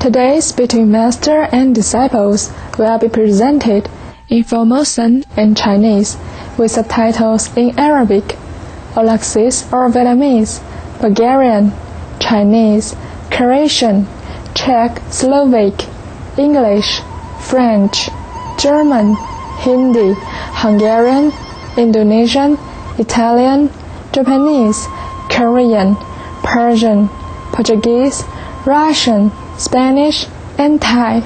Today's between master and disciples will be presented in Formosan and Chinese with subtitles in Arabic, Olaxese or Vietnamese, Bulgarian, Chinese, Croatian, Czech, Slovak, English, French, German, Hindi, Hungarian, Indonesian, Italian, Japanese, Korean, Persian, Portuguese, Russian, Spanish, and Thai.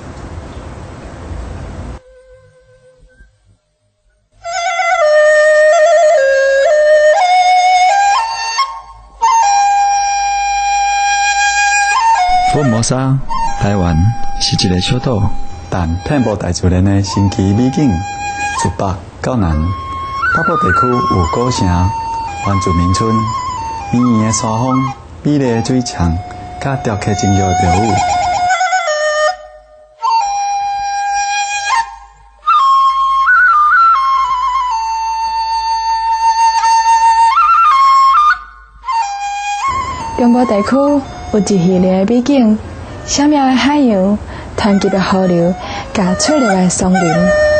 福摩沙，台湾是一个小岛， 但遍布大自然的神奇美景，自北到南，北部地区有古城、原住民村、绵延的山峰、美丽的水墙，甲雕刻精妙的雕舞。 中部地区有一系列的美景，闪妙的海洋、湍急的河流、甲翠绿的松林。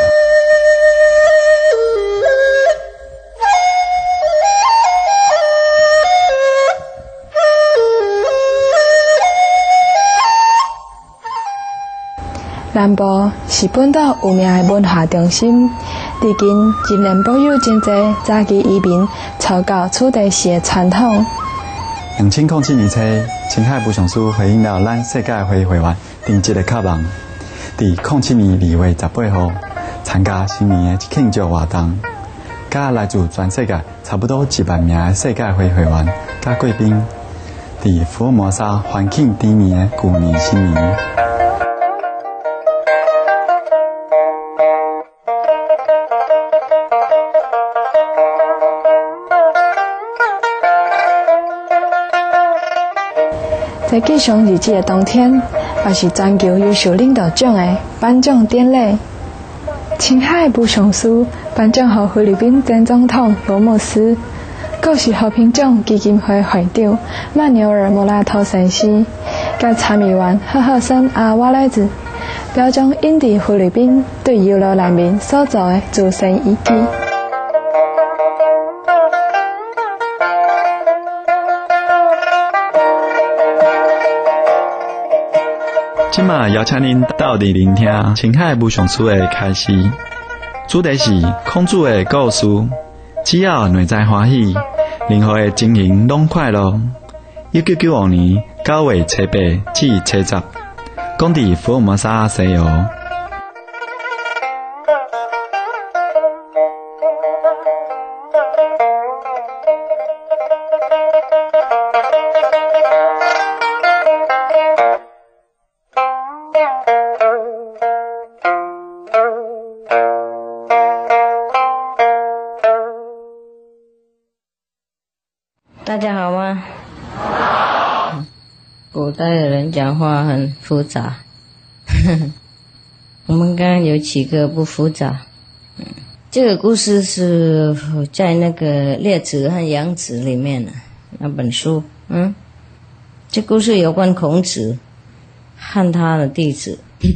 南部是本岛有名的文化中心，至今仍然保有真侪早期移民操到此地时的传统。 2007年初，青海武雄书回应了咱世界会会员定制的渴望，在2007年2月18号参加新年的庆祝活动，甲来自全世界差不多1万名的世界会会员甲贵宾，在福尔摩沙欢庆第年的旧年新年。 在吉祥日子的当天，也是全球优秀领导奖的颁奖典礼。青海武雄书颁奖给菲律宾前总统罗姆斯，国际和平奖基金会会长马纽尔·莫拉托先生，甲参议员赫赫森·阿瓦莱兹，表彰印地菲律宾对优乐难民所做的自身义举。 今嘛邀请您到底聆听青海武雄书的开始，主题是孔子的故事，只要内在欢喜，任何的经营拢快乐。1995年9月18至70，讲伫福尔摩沙西游。 大家好吗？好。古代的人讲话很复杂，我们刚刚有几个不复杂。这个故事是在那个《列子和杨子》里面的那本书。这故事有关孔子和他的弟子。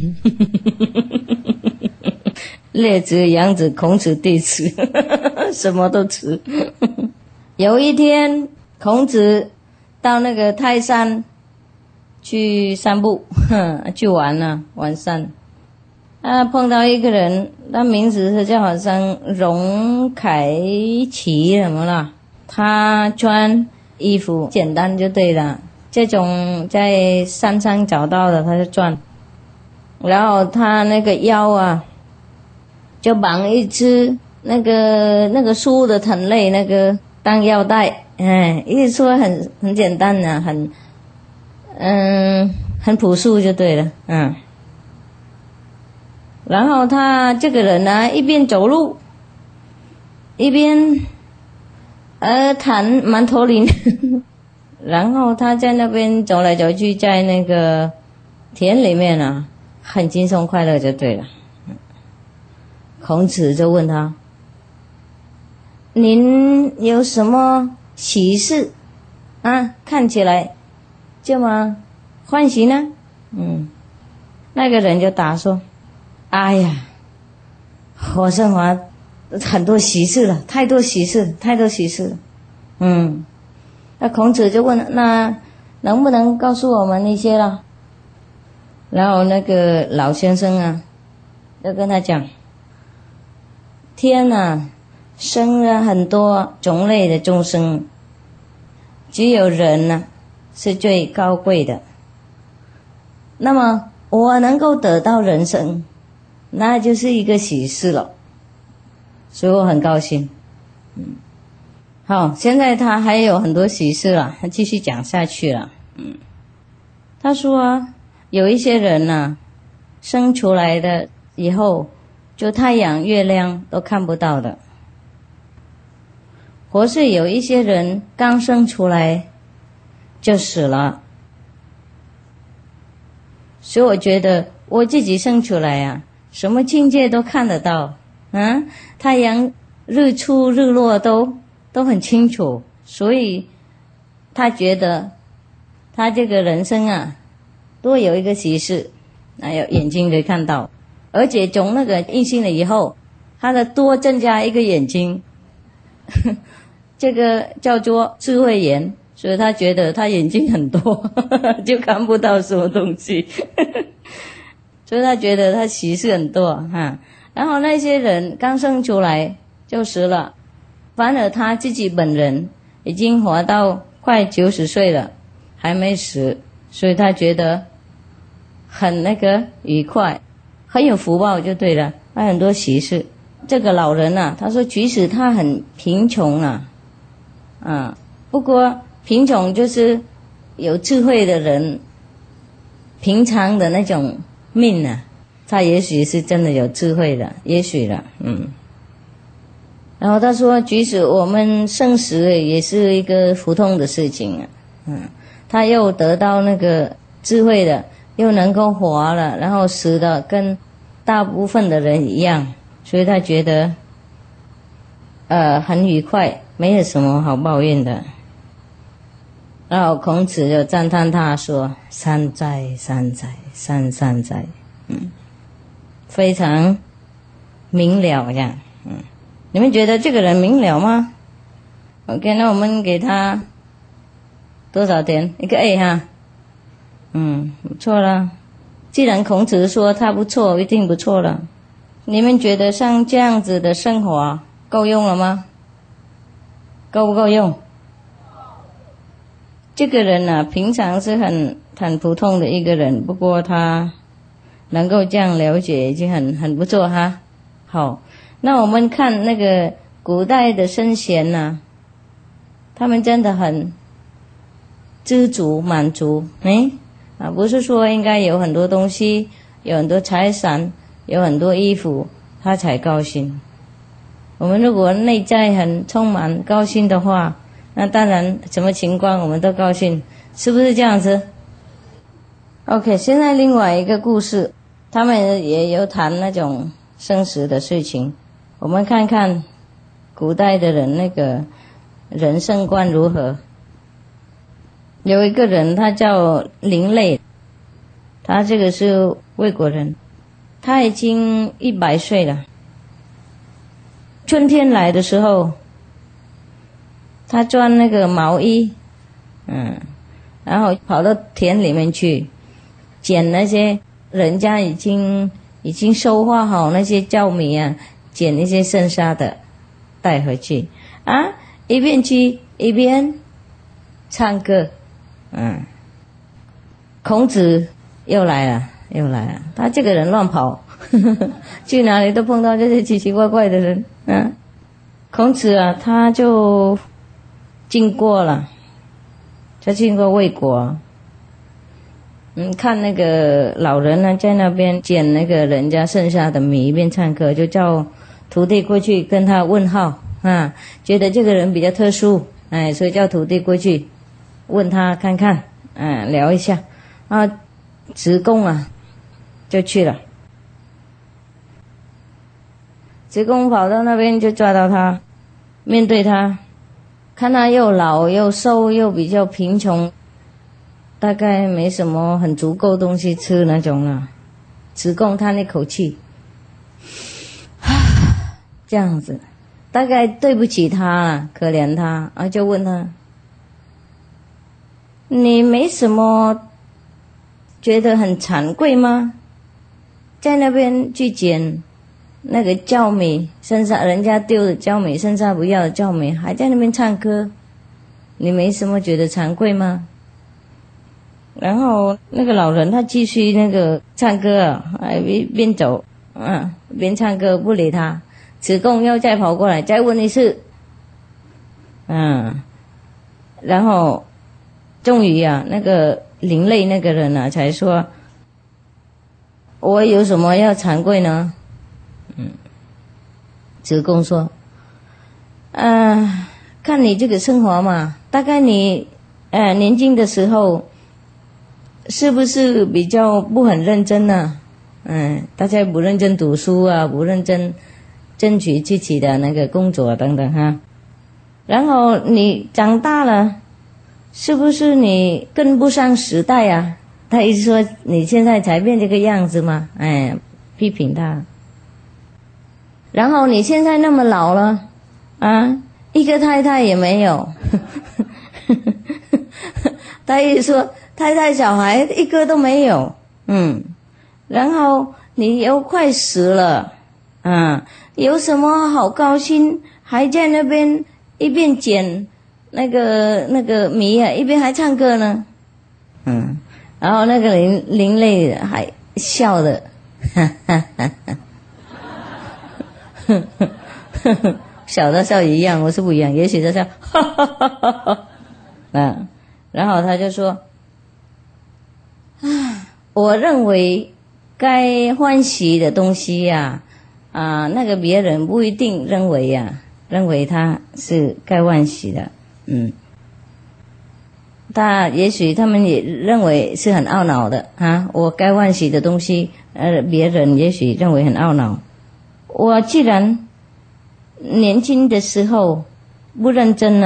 列子、杨子、孔子弟子，什么都吃。有一天，孔子到那个泰山去散步，去玩了，晚上。碰到一个人，他名字是叫好像荣凯奇什么啦，他穿衣服简单就对了，这种在山上找到的他就穿，然后他那个腰啊，就绑一只那个树的藤类那个当腰带，一直说很简单的，很朴素就对了，然后他这个人呢，一边走路，一边弹曼陀林，然后他在那边走来走去，在那个田里面啊，很轻松快乐就对了。孔子就问他：“您有什么喜事啊？看起来这么欢喜呢？” 那个人就答说：“哎呀，我生活很多喜事了，太多喜事了。”那孔子就问：“那能不能告诉我们一些了？”然后那个老先生啊，就跟他讲：“天啊，生了很多种类的众生，只有人呢是最高贵的。那么我能够得到人生，那就是一个喜事了，所以我很高兴。”好，现在他还有很多喜事了，他继续讲下去了。他说有一些人呢，生出来的以后，就太阳、月亮都看不到的，或是有一些人刚生出来就死了。所以我觉得我自己生出来啊，什么境界都看得到，太阳日出日落都很清楚，所以他觉得他这个人生啊，多有一个喜事，有眼睛可以看到，而且从那个印信了以后，他的多增加一个眼睛，这个叫做智慧眼。所以他觉得他眼睛很多，就看不到什么东西，所以他觉得他喜事很多哈。然后那些人刚生出来就死了，反而他自己本人已经活到快90岁了，还没死，所以他觉得很愉快，很有福报就对了，他很多喜事。这个老人啊，他说即使他很贫穷不过贫穷就是有智慧的人平常的那种命啊，他也许是真的有智慧的，也许了。然后他说即使我们生死也是一个普通的事情他又得到那个智慧的，又能够活了，然后死的跟大部分的人一样，所以他觉得很愉快，没有什么好抱怨的。然后孔子就赞叹他说：“善哉善哉，善哉。”非常明了这样。你们觉得这个人明了吗 ？OK， 那我们给他多少点？一个 A 哈。不错了。既然孔子说他不错，一定不错了。你们觉得像这样子的生活够用了吗？够不够用？这个人啊，平常是很普通的一个人，不过他能够这样了解，已经很不错哈。好，那我们看那个古代的圣贤他们真的很知足满足，不是说应该有很多东西，有很多财产，有很多衣服，他才高兴。我们如果内在很充满高兴的话，那当然什么情况我们都高兴，是不是这样子 ？OK， 现在另外一个故事，他们也有谈那种生死的事情，我们看看古代的人那个人生观如何。有一个人他叫林类，他这个是魏国人，他已经100岁了。春天来的时候，他穿那个毛衣，然后跑到田里面去捡那些人家已经收获好那些稻米捡一些剩下的带回去一边去一边唱歌。孔子又来了，他这个人乱跑，去哪里都碰到这些奇奇怪怪的人。孔子他就经过魏国，看那个老人在那边捡那个人家剩下的米，一边唱歌，就叫徒弟过去跟他问号觉得这个人比较特殊，所以叫徒弟过去问他看看，聊一下子贡就去了。子贡跑到那边就抓到他，面对他，看他又老又瘦又比较贫穷， 大概没什么很足够东西吃那种了。子贡叹一口气，这样子，大概对不起他了，可怜他，就问他：你没什么觉得很惭愧吗？在那边去捡那个酵米，剩下人家丢的酵米，剩下不要的酵米，还在那边唱歌，你没什么觉得惭愧吗？然后那个老人他继续那个唱歌边走边唱歌，不理他。子贡又再跑过来再问一次，然后终于那个灵类那个人才说：我有什么要惭愧呢？子贡说：看你这个生活嘛，大概你年轻的时候是不是比较不很认真呢？大家不认真读书不认真争取自己的那个工作等等哈。然后你长大了，是不是你跟不上时代啊？他一直说你现在才变这个样子嘛，批评他。然后你现在那么老了一个太太也没有他一直说太太小孩一个都没有，然后你又快死了有什么好高兴，还在那边一边捡那个米一边还唱歌呢。然后那个灵类还笑的小的笑一样，我是不一样，也许他笑然后他就说我认为该欢喜的东西那个别人不一定认为他是该欢喜的。也许他们也认为是很懊恼的我该欢喜的东西别人也许认为很懊恼。我既然年轻的时候不认真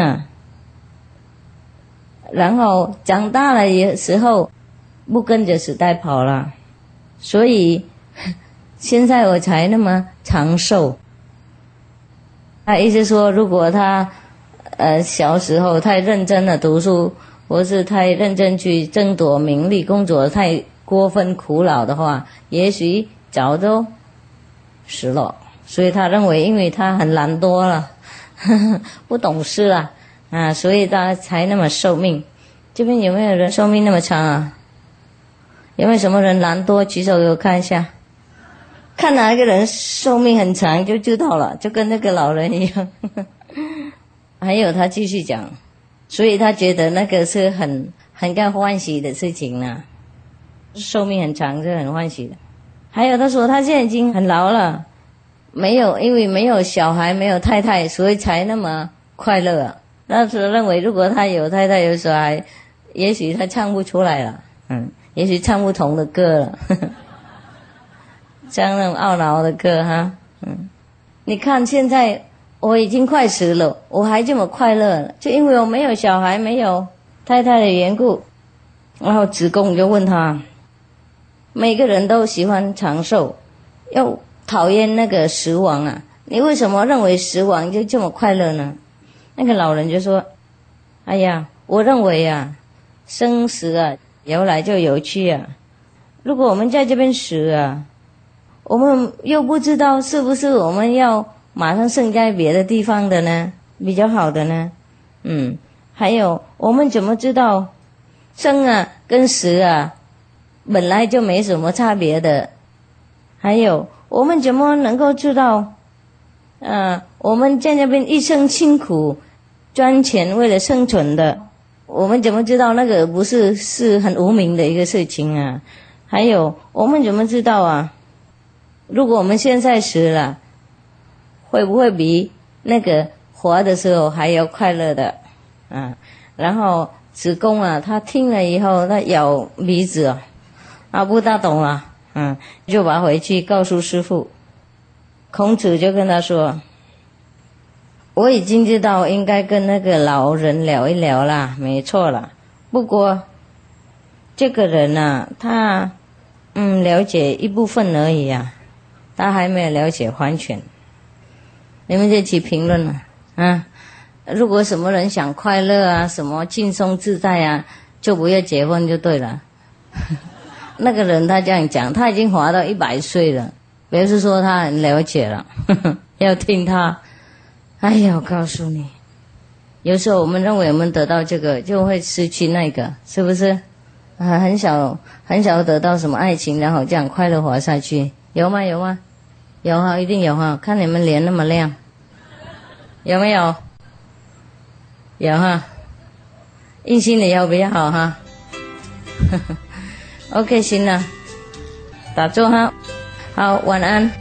然后长大了的时候不跟着时代跑了，所以现在我才那么长寿。他意思说，如果他小时候太认真的读书，或是太认真去争夺名利，工作太过分苦恼的话，也许早都死了。所以他认为，因为他很懒惰了不懂事了所以他才那么寿命。这边有没有人寿命那么长有没有什么人懒惰？举手给我看一下，看哪一个人寿命很长就知道了，就跟那个老人一样还有他继续讲，所以他觉得那个是很该欢喜的事情寿命很长是很欢喜的。还有他说他现在已经很老了，因为没有小孩没有太太，所以才那么快乐那时认为如果他有太太有小孩，也许他唱不出来了也许唱不同的歌了唱那种懊恼的歌你看现在我已经快死了，我还这么快乐了，就因为我没有小孩没有太太的缘故。然后子贡就问他，每个人都喜欢长寿，又讨厌那个死亡你为什么认为死亡就这么快乐呢？那个老人就说，哎呀，我认为生死有来就有去如果我们在这边死我们又不知道是不是我们要马上生在别的地方的呢，比较好的呢还有我们怎么知道生跟死本来就没什么差别的？还有我们怎么能够知道我们在那边一生辛苦赚钱为了生存的，我们怎么知道那个不是很无名的一个事情还有我们怎么知道如果我们现在死了，会不会比那个活的时候还要快乐的然后子贡他听了以后他咬鼻子不大懂了就把回去告诉师父。孔子就跟他说，我已经知道应该跟那个老人聊一聊啦，没错啦，不过这个人啊，他了解一部分而已啊，他还没有了解完全。你们就去评论了啊！如果什么人想快乐啊，什么轻松自在啊，就不要结婚就对了。那个人他这样讲，他已经活到100岁了，表示说他很了解了，要听他。哎呀，我告诉你，有时候我们认为我们得到这个，就会失去那个，是不是？很少得到什么爱情，然后这样快乐活下去，有吗？有吗？有哈，一定有哈。看你们脸那么亮，有没有？有哈。印心里要不要好哈？OK， 行了，打坐哈。好，晚安。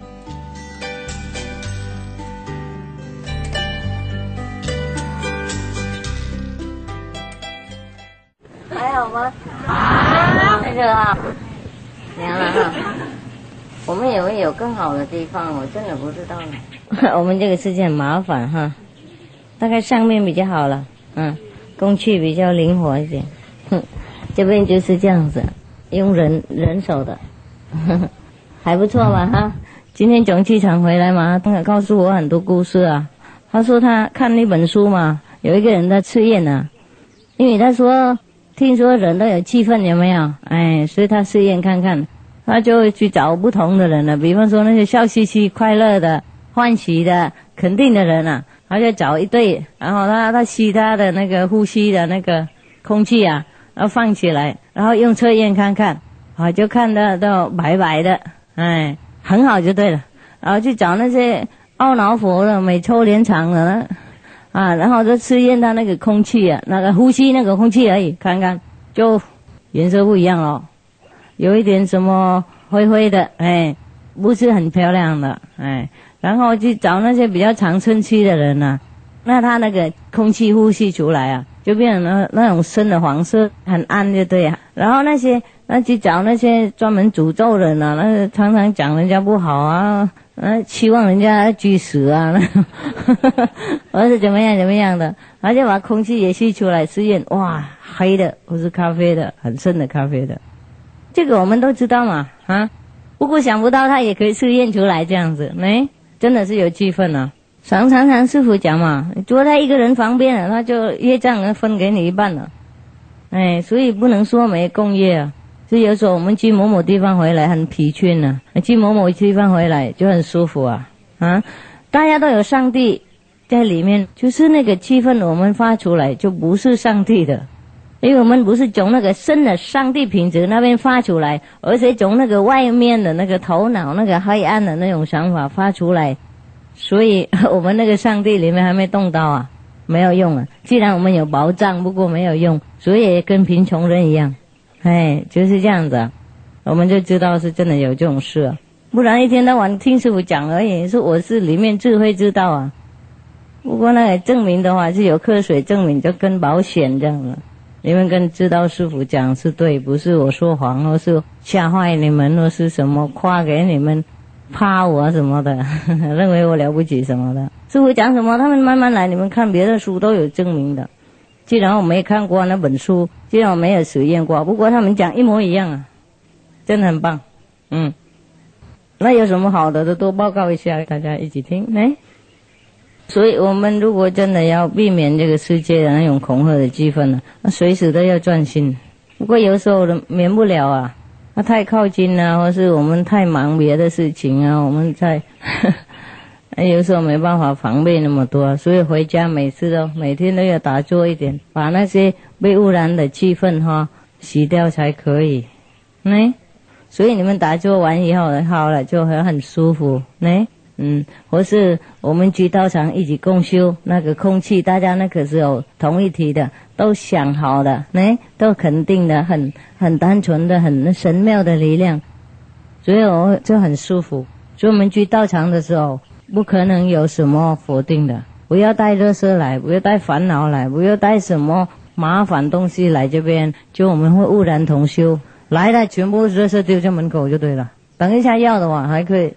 还好吗？那个啊，凉了哈。我们也会有更好的地方，我真的不知道呢。我们这个世界很麻烦哈，大概上面比较好了，工具比较灵活一点。这边就是这样子，用人手的，还不错吧哈。今天从机场回来嘛，他告诉我很多故事啊。他说他看那本书嘛，有一个人在试验啊，因为他说听说人都有气氛有没有？所以他试验看看。他就会去找不同的人了，比方说那些笑嘻嘻、快乐的、欢喜的、肯定的人啊，他就找一对，然后他吸他的那个呼吸的那个空气啊，然后放起来，然后用测验看看，就看到白白的，很好就对了。然后去找那些懊恼佛的、美臭脸场的然后就测验他那个空气啊，那个呼吸那个空气而已，看看就颜色不一样咯。有一点什么灰灰的，不是很漂亮的，然后去找那些比较常春期的人啊，那他那个空气呼吸出来啊，就变成那种深的黄色，很暗就对啊。然后那去找那些专门诅咒人啊，那常常讲人家不好啊，期望人家去死啊，或是怎么样的，而且把空气也吸出来试验，哇，黑的或是咖啡的，很深的咖啡的。这个我们都知道嘛，不过想不到他也可以试验出来这样子，真的是有气氛啊。常师父讲嘛，坐在一个人旁边了，他就业障分给你一半了，所以不能说没共业啊。所以有时候我们去某地方回来很疲倦啊，去某地方回来就很舒服啊，大家都有上帝在里面，就是那个气氛我们发出来就不是上帝的。因为我们不是从那个深的上帝品质那边发出来，而是从那个外面的那个头脑那个黑暗的那种想法发出来，所以我们那个上帝里面还没动到啊，没有用啊。既然我们有保障，不过没有用，所以也跟贫穷人一样，就是这样子啊。我们就知道是真的有这种事啊，不然一天到晚听师父讲而已，说我是里面智慧知道啊。不过那个证明的话是有科学证明，就跟保险这样了。你们跟知道师父讲是对，不是我说谎，或是吓坏你们，或是什么夸给你们怕我什么的认为我了不起什么的。师父讲什么他们慢慢来，你们看别的书都有证明的。既然我没看过那本书，既然我没有实验过，不过他们讲一模一样啊，真的很棒。那有什么好的都多报告一下，大家一起听。所以我们如果真的要避免这个世界的那种恐吓的气氛呢，那随时都要专心。不过有时候免不了啊，那太靠近啊，或是我们太忙别的事情啊，我们有时候没办法防备那么多，所以回家每天都要打坐一点，把那些被污染的气氛洗掉才可以。所以你们打坐完以后好了，就很舒服。或是我们去道场一起共修，那个空气大家那个是有同一体的，都想好的，都肯定的，很单纯的，很神妙的力量，所以我就很舒服。所以我们去道场的时候，不可能有什么否定的，不要带垃圾来，不要带烦恼来，不要带什么麻烦东西来这边，就我们会污染同修。来了全部垃圾丢在门口就对了，等一下要的话还可以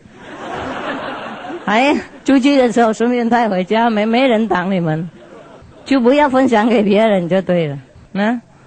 出去的时候顺便带回家，没人挡你们，就不要分享给别人就对了。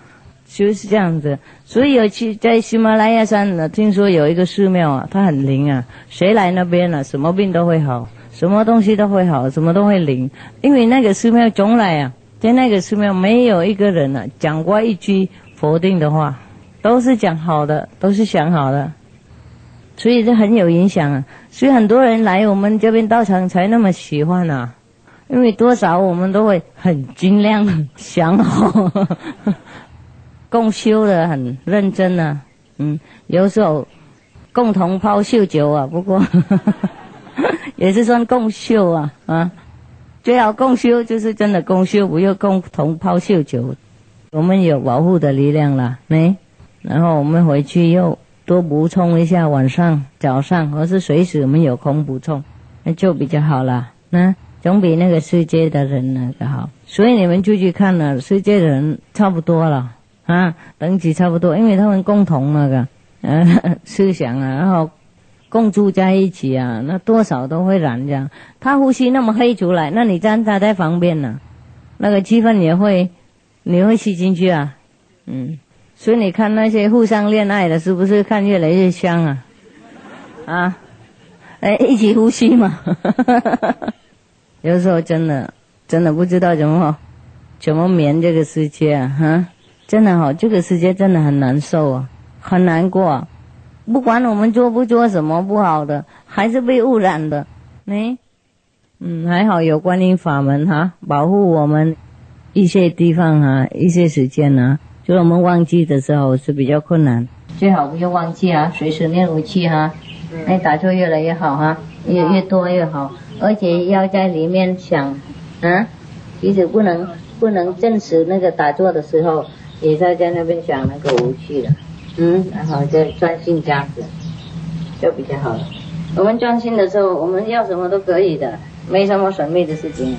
就是这样子。所以在喜马拉雅山呢，听说有一个寺庙啊，它很灵啊，谁来那边啊，什么病都会好，什么东西都会好，什么都会灵。因为那个寺庙从来啊，在那个寺庙没有一个人啊讲过一句否定的话，都是讲好的，都是想好的，所以这很有影响啊。所以很多人来我们这边道场才那么喜欢啊，因为多少我们都会很尽量想好共修的很认真啊，有时候共同泡秀酒啊，不过也是算共修啊，最好共修就是真的共修，不要共同泡秀酒。我们有保护的力量了，然后我们回去又多补充一下，晚上、早上或是随时我们有空补充，那就比较好了。那总比那个世界的人那个好。所以你们就去看了，世界的人差不多了啊，等级差不多，因为他们共同那个思想啊，然后共住在一起啊，那多少都会染这样。他呼吸那么黑出来，那你站他在旁边呢，那个气氛你会吸进去啊，所以你看那些互相恋爱的，是不是看越来越香啊？一起呼吸嘛。有时候真的不知道怎么眠这个世界啊，真的这个世界真的很难受啊，很难过啊。不管我们做不做什么不好的，还是被污染的。还好有观音法门保护我们一些地方一些时间就是我们忘记的时候是比较困难，最好不要忘记随时念无气打坐越来越好越多越好，而且要在里面想其实不能证实那个打坐的时候，也在那边想那个无气了，然后就专心这样子就比较好了。我们专心的时候，我们要什么都可以的，没什么神秘的事情。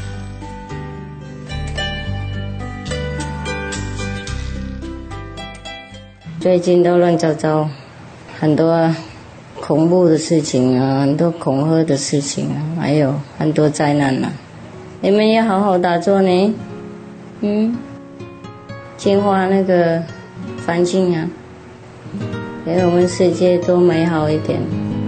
最近都乱糟糟，很多恐怖的事情很多恐吓的事情还有很多灾难你们要好好打坐呢，净化那个环境给我们世界多美好一点。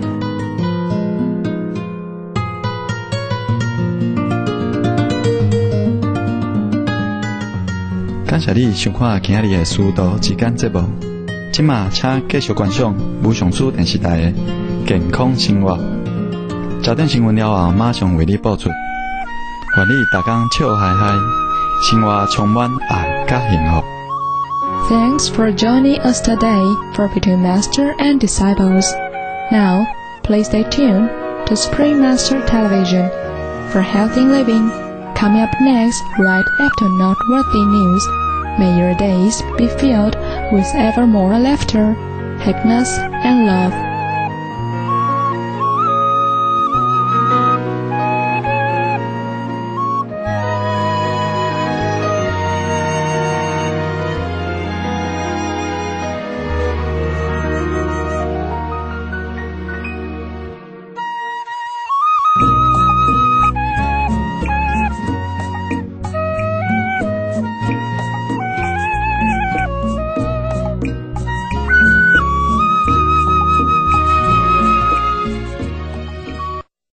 感谢你收看今日的师徒之间节目。今晚请继续观赏无上师电视台的健康生活。焦点新闻了后，马上为你播出。愿你大家笑嗨嗨，生活充满爱甲幸福。 Thanks for joining us today for Between Master and Disciples. Now, please stay tuned to Supreme Master Television for healthy living. Coming up next, right after noteworthy news. May your days be filled with ever more laughter, happiness, and love.